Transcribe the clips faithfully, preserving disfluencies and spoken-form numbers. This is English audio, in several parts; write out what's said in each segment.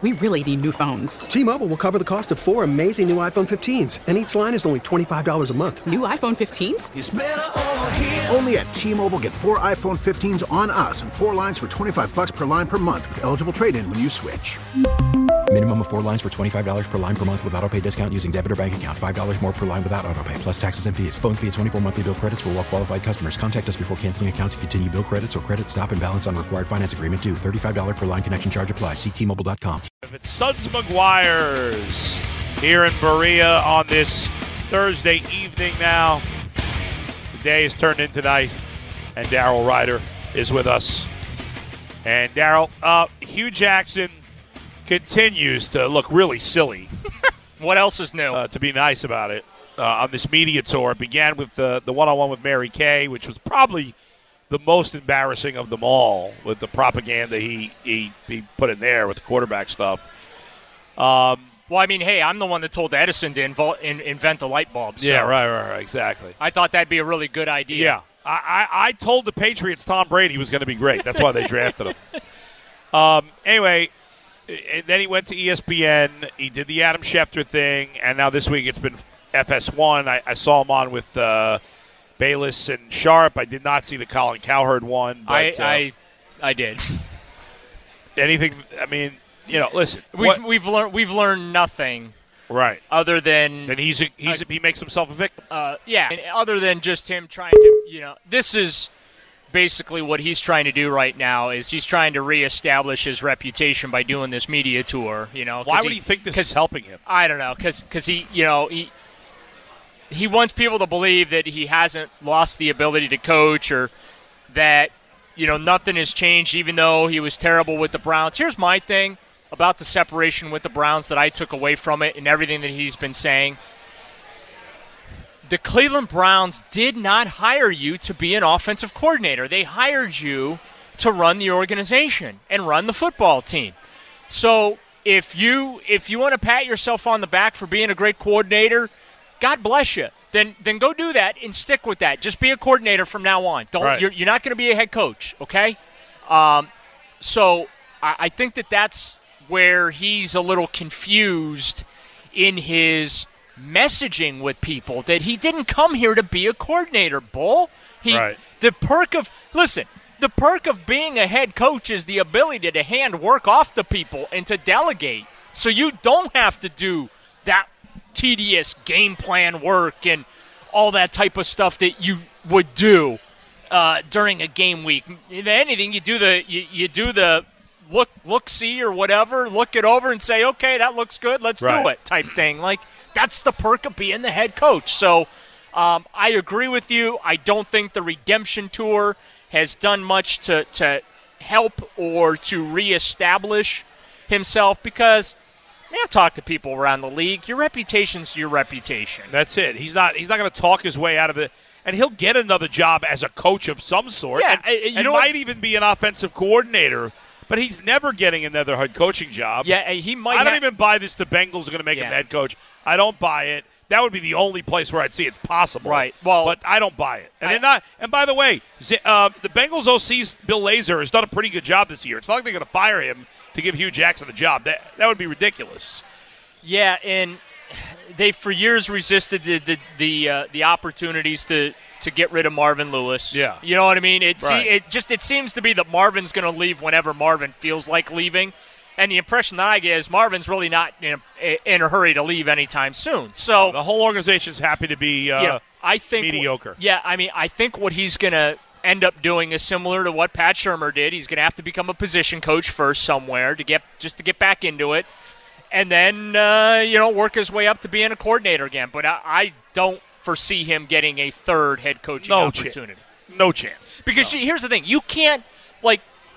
We really need new phones. T-Mobile will cover the cost of four amazing new iPhone fifteens, and each line is only twenty-five dollars a month. New iPhone fifteens? It's better over here. Only at T-Mobile, get four iPhone fifteens on us and four lines for twenty-five dollars per line per month with eligible trade-in when you switch. Minimum of four lines for twenty-five dollars per line per month with autopay discount using debit or bank account. five dollars more per line without autopay, plus taxes and fees. Phone fee at twenty-four monthly bill credits for well-qualified customers. Contact us before canceling account to continue bill credits or credit stop and balance on required finance agreement due. thirty-five dollars per line connection charge applies. See T Mobile dot com. It's Suds McGuire's here in Berea on this Thursday evening now. The day is turned into night, and Daryl Ryder is with us. And Daryl, uh, Hugh Jackson continues to look really silly. What else is new? Uh, to be nice about it, uh, on this media tour. It began with the, the one-on-one with Mary Kay, which was probably the most embarrassing of them all with the propaganda he, he, he put in there with the quarterback stuff. Um, well, I mean, hey, I'm the one that told Edison to invo- in, invent the light bulb. So yeah, right, right, right, exactly. I thought that'd be a really good idea. Yeah. I, I, I told the Patriots Tom Brady was going to be great. That's why they drafted him. Um, anyway, and then he went to E S P N. He did the Adam Schefter thing, and now this week it's been F S one. I, I saw him on with uh, Bayless and Sharp. I did not see the Colin Cowherd one. But, I, uh, I I did. Anything? I mean, you know, listen. We've what, we've learned we've learned nothing. Right. Other than then he's a, he's uh, a, he makes himself a victim. Uh, yeah. And other than just him trying to, you know, this is basically what he's trying to do right now is he's trying to reestablish his reputation by doing this media tour. You know, why would he, he think this is helping him? I don't know, because because he, you know, he he wants people to believe that he hasn't lost the ability to coach or that, you know, nothing has changed even though he was terrible with the Browns. Here's my thing about the separation with the Browns that I took away from it and everything that he's been saying. The Cleveland Browns did not hire you to be an offensive coordinator. They hired you to run the organization and run the football team. So if you if you want to pat yourself on the back for being a great coordinator, God bless you. Then then go do that and stick with that. Just be a coordinator from now on. Don't right. you're, you're not going to be a head coach, okay? Um, so I, I think that that's where he's a little confused in his messaging with people, that he didn't come here to be a coordinator, Bull. He, right. The perk of, listen, the perk of being a head coach is the ability to hand work off to people and to delegate. So you don't have to do that tedious game plan work and all that type of stuff that you would do uh, during a game week. If anything, you do the you, you do the look look see or whatever, look it over and say, okay, that looks good, let's right. do it type thing. Like, that's the perk of being the head coach. So um, I agree with you. I don't think the redemption tour has done much to, to help or to reestablish himself because I've talked to people around the league. Your reputation's your reputation. That's it. He's not he's not going to talk his way out of it. And he'll get another job as a coach of some sort. Yeah, and, you and know might what? even be an offensive coordinator. But he's never getting another head coaching job. Yeah, he might. I don't ha- even buy this. The Bengals are going to make yeah. him the head coach. I don't buy it. That would be the only place where I'd see it's possible. Right. Well, but I don't buy it. And I, they're not. And by the way, uh, the Bengals O C Bill Lazor has done a pretty good job this year. It's not like they're going to fire him to give Hugh Jackson the job. That that would be ridiculous. Yeah, and they for years resisted the the the, uh, the opportunities to. to get rid of Marvin Lewis. Yeah. You know what I mean? It, right. see, it just it seems to be that Marvin's going to leave whenever Marvin feels like leaving. And the impression that I get is Marvin's really not in a, in a hurry to leave anytime soon. So the whole organization's happy to be uh, yeah, I think, mediocre. Yeah, I mean, I think what he's going to end up doing is similar to what Pat Shurmur did. He's going to have to become a position coach first somewhere to get just to get back into it. And then, uh, you know, work his way up to being a coordinator again. But I, I don't foresee him getting a third head coaching no opportunity. Ch- no chance. Because no. You, here's the thing. You can't, like,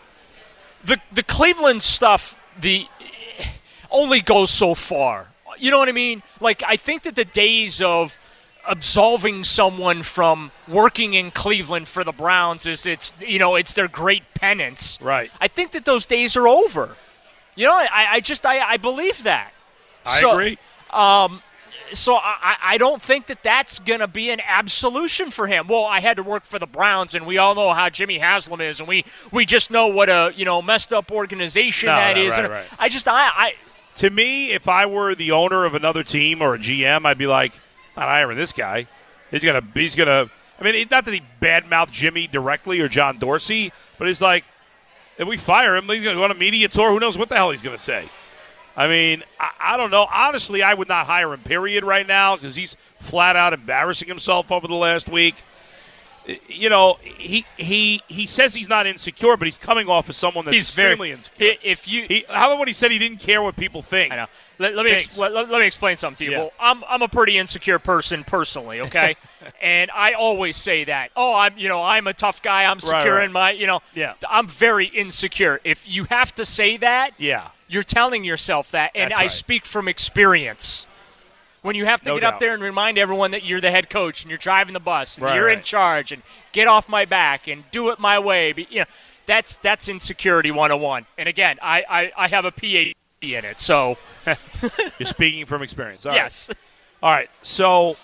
the the Cleveland stuff the only goes so far. You know what I mean? Like, I think that the days of absolving someone from working in Cleveland for the Browns is it's, you know, it's their great penance. Right. I think that those days are over. You know, I, I just, I, I believe that. I so, agree. Um, so I, I don't think that that's going to be an absolution for him. Well, I had to work for the Browns, and we all know how Jimmy Haslam is, and we, we just know what a you know messed up organization no, that no, is. Right, and right. I just I, I to me, if I were the owner of another team or a G M, I'd be like, not hiring this guy. He's gonna he's gonna. I mean, not that he badmouthed Jimmy directly or John Dorsey, but he's like, if we fire him, he's gonna go on a media tour. Who knows what the hell he's gonna say? I mean, I, I don't know. Honestly, I would not hire him, period, right now, because he's flat out embarrassing himself over the last week. You know, he he he says he's not insecure, but he's coming off as someone that's he's extremely very, insecure. If you, he, how about when he said he didn't care what people think? I know. Let, let me ex- let, let me explain something to you. Yeah. Well, I'm I'm a pretty insecure person personally, okay, and I always say that. Oh, I'm you know I'm a tough guy. I'm secure Right, right. in my you know. Yeah. I'm very insecure. If you have to say that, Yeah. you're telling yourself that, and That's I right. speak from experience. When you have to No get doubt. up there and remind everyone that you're the head coach and you're driving the bus and Right, you're in right. charge and get off my back and do it my way, but, you know, that's that's insecurity one oh one. And again, I, I, I have a P H D in it, so You're speaking from experience. All right. yes. All right. So,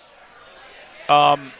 um,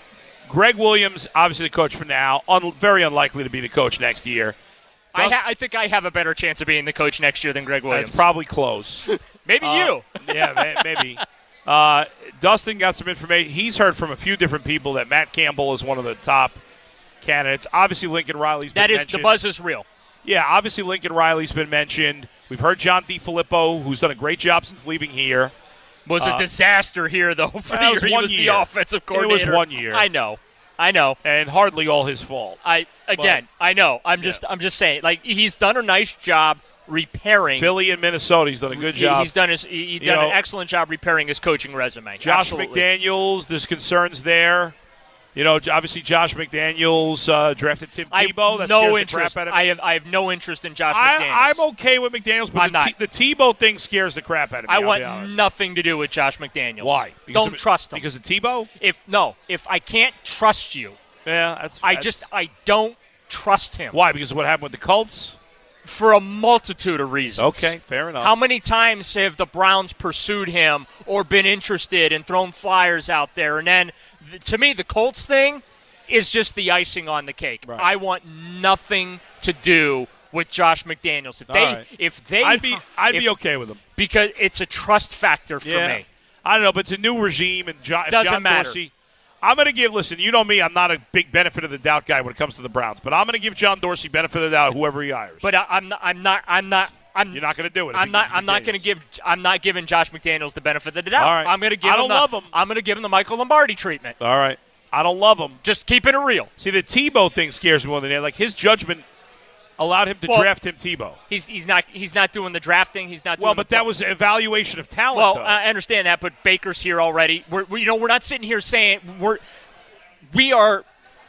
Greg Williams, obviously the coach for now, un- very unlikely to be the coach next year. I, Dust- ha- I think I have a better chance of being the coach next year than Greg Williams. It's probably close. Maybe Uh, you. yeah, may- maybe. Uh, Dustin got some information. He's heard from a few different people that Matt Campbell is one of the top candidates. Obviously, Lincoln Riley's been That is, mentioned. the buzz is real. Yeah, obviously Lincoln Riley's been mentioned. We've heard John DiFilippo, who's done a great job since leaving here. Was Uh, a disaster here, though, for well, the it was year. He one was year. the offensive It was coordinator. one year. I know. I know. And hardly all his fault. I again, I know. I'm just, I'm just saying. Like he's done a nice job repairing. Philly and Minnesota, he's done a good He- job. He's done his, he, he's You done know, an excellent job repairing his coaching resume. Josh Absolutely. McDaniels, there's concerns there. You know, obviously Josh McDaniels uh, drafted Tim I Tebow. That no scares the interest. crap out of me. I have, I have no interest in Josh I, McDaniels. I'm okay with McDaniels, but I'm the, not. T- the Tebow thing scares the crap out of me. I I'll want be honest. nothing to do with Josh McDaniels. Why? Because Don't of, trust him. Because of Tebow? If no, if I can't trust you, Yeah, that's. I that's- just I don't trust him. Why? Because of what happened with the Colts? For a multitude of reasons. Okay, fair enough. How many times have the Browns pursued him or been interested and thrown flyers out there? And then, th- to me, the Colts thing is just the icing on the cake. Right. I want nothing to do with Josh McDaniels. If All they, right. if they, I'd be, I'd if- be okay with him. because it's a trust factor for Yeah. me. I don't know, but it's a new regime, and jo- if Doesn't John matter. Dorsey. I'm going to give. Listen, you know me. I'm not a big benefit of the doubt guy when it comes to the Browns, but I'm going to give John Dorsey benefit of the doubt, whoever he hires. But I, I'm not. I'm not. I'm not. I'm. You're not going to do it. if I'm he not. gives you I'm not going to McDaniels. give. I'm not giving Josh McDaniels the benefit of the doubt. All right. I'm going to give I him don't the. love him. I'm going to give him the Michael Lombardi treatment. All right. I don't love him. Just keeping it real. See, the Tebow thing scares me more than that. Like his judgment allowed him to Well, draft Tim Tebow. He's he's not he's not doing the drafting. He's not. Well, doing but the that was evaluation of talent. Well, though. I understand that, but Baker's here already. We're, we you know we're not sitting here saying we're we are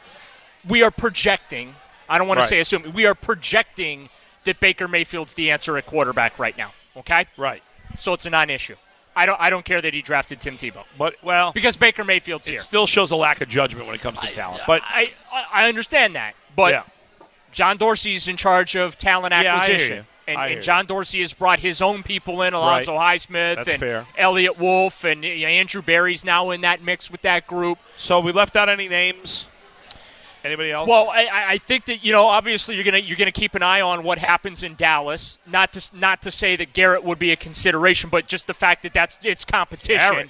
we are projecting. I don't want Right. to say assuming. We are projecting that Baker Mayfield's the answer at quarterback right now. Okay, right. so it's a non-issue. I don't I don't care that he drafted Tim Tebow But well, because Baker Mayfield's it here. still shows a lack of judgment when it comes to talent. But I, I I understand that, but yeah, John Dorsey's in charge of talent Yeah, I hear acquisition. you. And, I hear and you. John Dorsey has brought his own people in, Alonzo Highsmith That's and fair. Elliott Wolf, and you know, Andrew Berry's now in that mix with that group. so we left out any names. Anybody else? Well, I, I I think that you know, obviously, you're gonna you're gonna keep an eye on what happens in Dallas. Not to not to say that Garrett would be a consideration, but just the fact that that's it's competition. Garrett.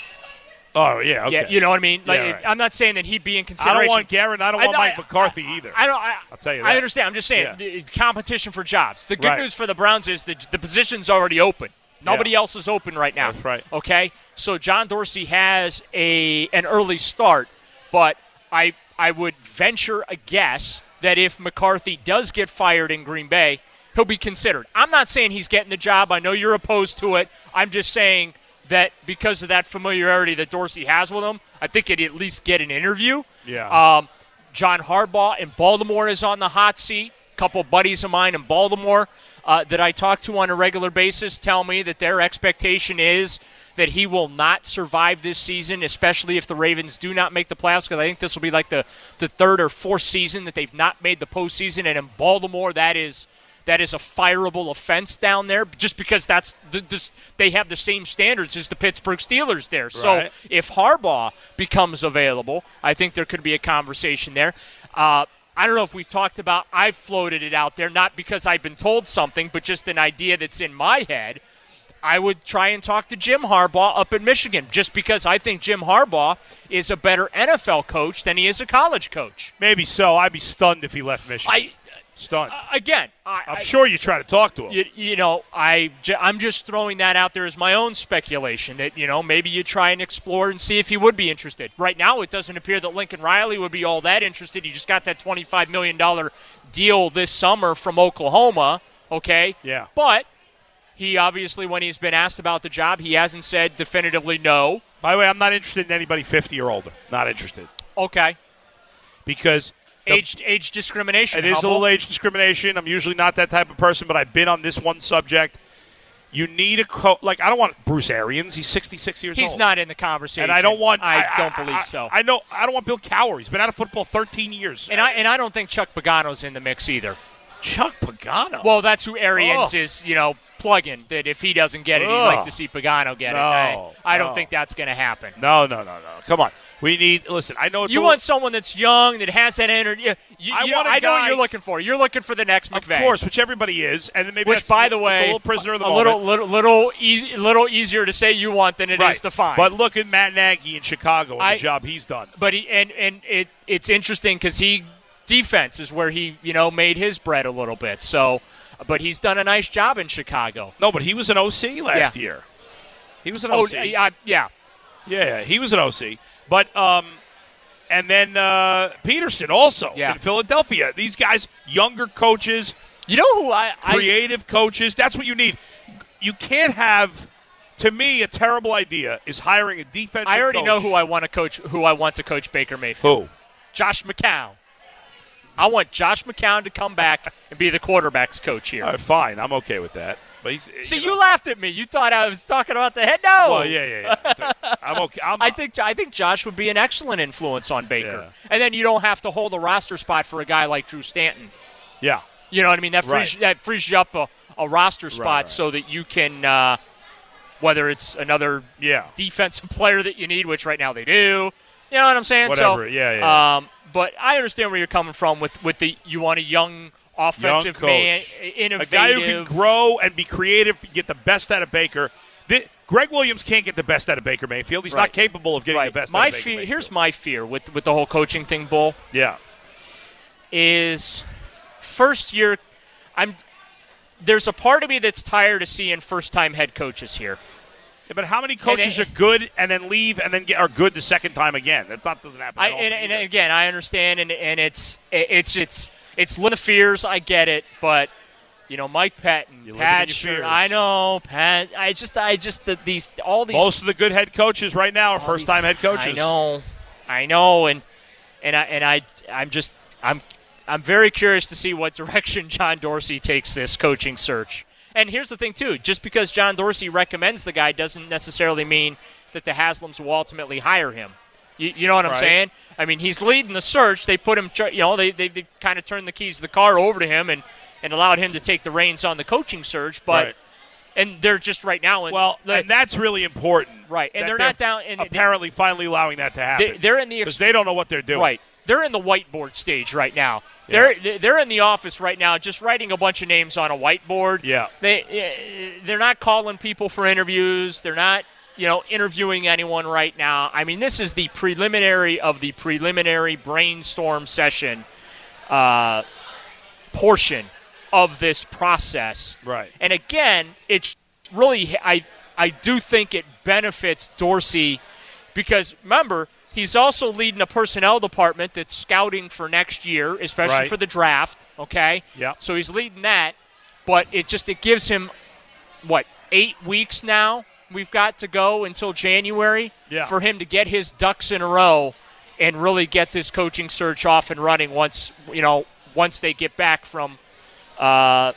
oh yeah, okay. Yeah, you know what I mean. Like, Yeah, right. I'm not saying that he'd be in I consideration. don't want Garrett. I don't want I- Mike I- McCarthy either. I don't. I, I'll tell you I that. understand. I'm just saying Yeah. the competition for jobs. The good Right. news for the Browns is that the position's already open. Nobody Yeah. else is open right now. That's right. Okay, so John Dorsey has a an early start, but I I would venture a guess that if McCarthy does get fired in Green Bay, he'll be considered. I'm not saying he's getting the job. I know you're opposed to it. I'm just saying that because of that familiarity that Dorsey has with him, I think he'd at least get an interview. Yeah. Um, John Harbaugh in Baltimore is on the hot seat. A couple buddies of mine in Baltimore uh, that I talk to on a regular basis tell me that their expectation is that he will not survive this season, especially if the Ravens do not make the playoffs, because I think this will be like the, the third or fourth season that they've not made the postseason. And in Baltimore, that is that is a fireable offense down there just because that's the, this, they have the same standards as the Pittsburgh Steelers there. So Right. if Harbaugh becomes available, I think there could be a conversation there. Uh, I don't know if we've talked about, I've floated it out there, not because I've been told something, but just an idea that's in my head. I would try and talk to Jim Harbaugh up in Michigan just because I think Jim Harbaugh is a better N F L coach than he is a college coach. Maybe so. I'd be stunned if he left Michigan. I stunned. uh, Again, I, I'm I, sure you try to talk to him. You, you know, I, I'm just throwing that out there as my own speculation that, you know, maybe you try and explore and see if he would be interested. Right now, it doesn't appear that Lincoln Riley would be all that interested. He just got that twenty-five million dollars deal this summer from Oklahoma, okay? Yeah. But he obviously, when he's been asked about the job, he hasn't said definitively no. By the way, I'm not interested in anybody fifty or older. Not interested. Okay. Because the- Age age discrimination. It is a Hubble. little age discrimination. I'm usually not that type of person, but I've been on this one subject. You need a coach. Like, I don't want Bruce Arians. He's sixty-six years He's old. not in the conversation. And I don't want. I, don't believe I, so. I know. I don't want Bill Cowher. He's been out of football thirteen years. and I and I don't think Chuck Pagano's in the mix either. Chuck Pagano. Well, that's who Arians Oh. is, you know, plugging. That if he doesn't get it, he'd Ugh. like to see Pagano get No, it. I, I don't no. think that's going to happen. no, no, no, no. Come on. We need. Listen, I know it's. You a want someone that's young, that has that energy. You, you, I you want know, a I know what guy- you're looking for. You're looking for the next Of McVay. course, which everybody is, and then maybe Which, that's by a the little- it's way, a little prisoner of the a moment. little, little, little, easy, little easier to say you want than it is right. to find. But look at Matt Nagy in Chicago and I- the job he's done. But he and and it it's interesting because he defense is where he you know made his bread a little bit. So, but he's done a nice job in Chicago. No, but he was an O C last Yeah. year. He was an Oh, O C. yeah, yeah. Yeah, yeah, he was an O C. But um, and then uh, Peterson also Yeah. in Philadelphia. These guys, younger coaches, You know who I, I creative coaches. That's what you need. You can't have. To me, a terrible idea is hiring a defensive. I already coach. know who I want to coach. Who I want to coach Baker Mayfield. Who? Josh McCown. I want Josh McCown to come back and be the quarterback's coach here. All right, fine, I'm okay with that. But he's, See, you you, know. laughed at me. You thought I was talking about the head. No. Well, yeah, yeah, yeah. I'm okay. I'm, I think I think Josh would be an excellent influence on Baker. Yeah. And then you don't have to hold a roster spot for a guy like Drew Stanton. Yeah. You know what I mean? That frees Right. that frees you up a, a roster spot right. so that you can, uh, whether it's another Yeah. defensive player that you need, which right now they do. You know what I'm saying? Whatever. So, Yeah, yeah. Um, but I understand where you're coming from with, with the you want a young offensive Young man, coach. innovative. A guy who can grow and be creative, get the best out of Baker. The, Greg Williams can't get the best out of Baker Mayfield. He's Right. not capable of getting right. the best my out of Baker fear, Mayfield. Here's my fear with with the whole coaching thing, Bull. Yeah. Is first year I'm there's a part of me that's tired of seeing first time head coaches here. Yeah, but how many coaches it- are good and then leave and then get, are good the second time again? That's not doesn't happen. I, at all and, and either. again, I understand, and, and it's it's it's it's lit the fears. I get it, but you know, Mike Patton, You live Pat in your Sher- fears. I know, Pat. I just, I just the, these all these Most of the good head coaches right now are all first time these- head coaches. I know, I know, and and I and I I'm just I'm I'm very curious to see what direction John Dorsey takes this coaching search. And here's the thing, too. Just because John Dorsey recommends the guy doesn't necessarily mean that the Haslams will ultimately hire him. You, you know what I'm Right. saying? I mean, he's leading the search. They put him, you know, they, they, they kind of turned the keys to the car over to him and, and allowed him to take the reins on the coaching search. But Right. And they're just right now. In, Well, like, and that's really important. Right, and that they're not down- and they- apparently, finally allowing that to happen. they, they're in the because they don't know what they're doing. Right. They're in the whiteboard stage right now. Yeah. They're they're in the office right now, just writing a bunch of names on a whiteboard. Yeah. They eh, they're not calling people for interviews. They're not you know interviewing anyone right now. I mean, this is the preliminary of the preliminary brainstorm session uh, portion of this process. Right. And again, it's really I I do think it benefits Dorsey because remember. He's also leading a personnel department that's scouting for next year, especially Right. for the draft, okay? Yeah. So he's leading that, but it just it gives him, what, eight weeks now we've got to go until January Yeah. for him to get his ducks in a row and really get this coaching search off and running once, you know, once they get back from uh,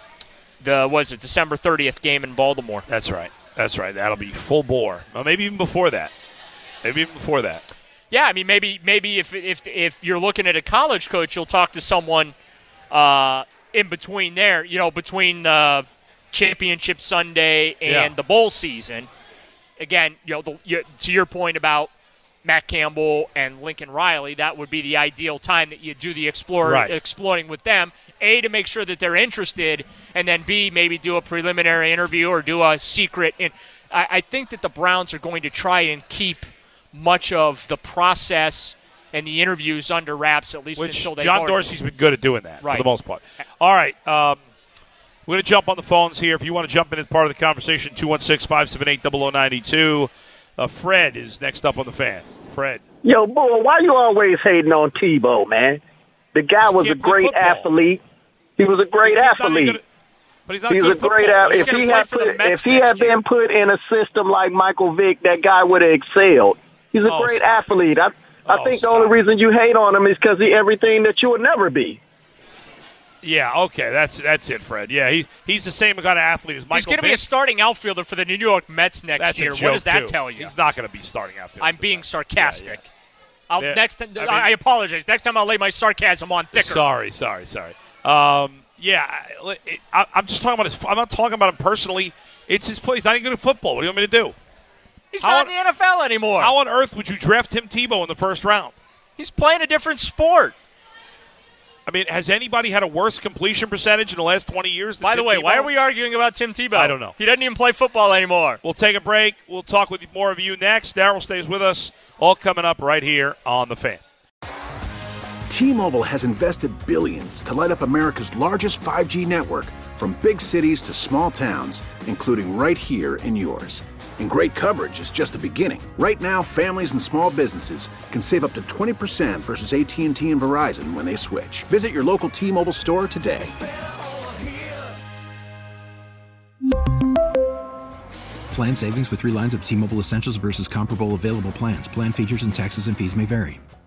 the, was it, December thirtieth game in Baltimore. That's right. That's right. That'll be full bore. Well, maybe even before that. Maybe even before that. Yeah, I mean, maybe maybe if if if you're looking at a college coach, you'll talk to someone uh, in between there, you know, between the Championship Sunday and Yeah. the bowl season. Again, you know, the, you, to your point about Matt Campbell and Lincoln Riley, that would be the ideal time that you do the explore, Right. exploring with them. A, to make sure that they're interested, and then B, maybe do a preliminary interview or do a secret. And I, I think that the Browns are going to try and keep much of the process and the interviews under wraps, at least Which until they John learn. Dorsey's been good at doing that Right. for the most part. All right. Um, we're going to jump on the phones here. If you want to jump in as part of the conversation, two one six, five seven eight, zero zero nine two. Uh, Fred is next up on the fan. Fred. Yo, boy, why you always hating on Tebow, man? The guy was a can't play great football. athlete. He was a great He's not even athlete. good at- But he's not He's good a at great football. athlete. He's If gonna he play had for the put, Mets if he next had year. been put in a system like Michael Vick, that guy would have excelled. He's a Oh, great stop. athlete. I, I Oh, think stop. the only reason you hate on him is because he's everything that you would never be. Yeah, okay, that's that's it, Fred. Yeah, he he's the same kind of athlete as Michael He's going to be a Vick. starting outfielder for the New York Mets next That's year. a What joke, does that too. tell you? He's not going to be starting out. I'm being sarcastic. I'll Yeah. next. Time, I mean- I apologize. Next time I'll lay my sarcasm on thicker. Sorry, sorry, sorry. Um, yeah, I, I, I'm just talking about his. I'm not talking about him personally. It's his. He's not even good at football. What do you want me to do? He's How not on- in the N F L anymore. How on earth would you draft Tim Tebow in the first round? He's playing a different sport. I mean, has anybody had a worse completion percentage in the last twenty years? Than By the Tim way, Tebow? why are we arguing about Tim Tebow? I don't know. He doesn't even play football anymore. We'll take a break. We'll talk with more of you next. Darryl stays with us. All coming up right here on The Fan. T-Mobile has invested billions to light up America's largest five G network, from big cities to small towns, including right here in yours. And great coverage is just the beginning. Right now, families and small businesses can save up to twenty percent versus A T and T and Verizon when they switch. Visit your local T-Mobile store today. Plan savings with three lines of T-Mobile Essentials versus comparable available plans. Plan features and taxes and fees may vary.